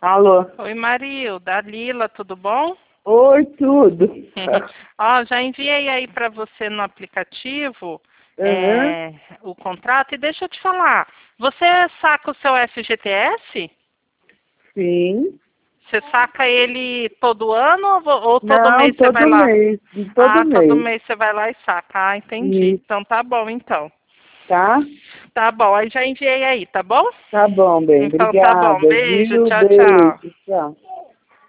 Alô? Oi, Marilda, Lila, tudo bom? Oi, tudo. Ó, já enviei aí para você no aplicativo Uhum. o contrato e deixa eu te falar, você saca o seu FGTS? Sim. Você saca ele todo ano ou todo Não, mês você vai todo lá? mês. Todo Ah, todo mês. mês você vai lá e saca. Ah, entendi. Isso, Então tá bom, então. tá? Tá bom, aí já enviei aí, tá bom? Tá bom, bem. Então tá bom. Obrigada, Beijo, viu? tchau, tchau. Beijo. Tchau.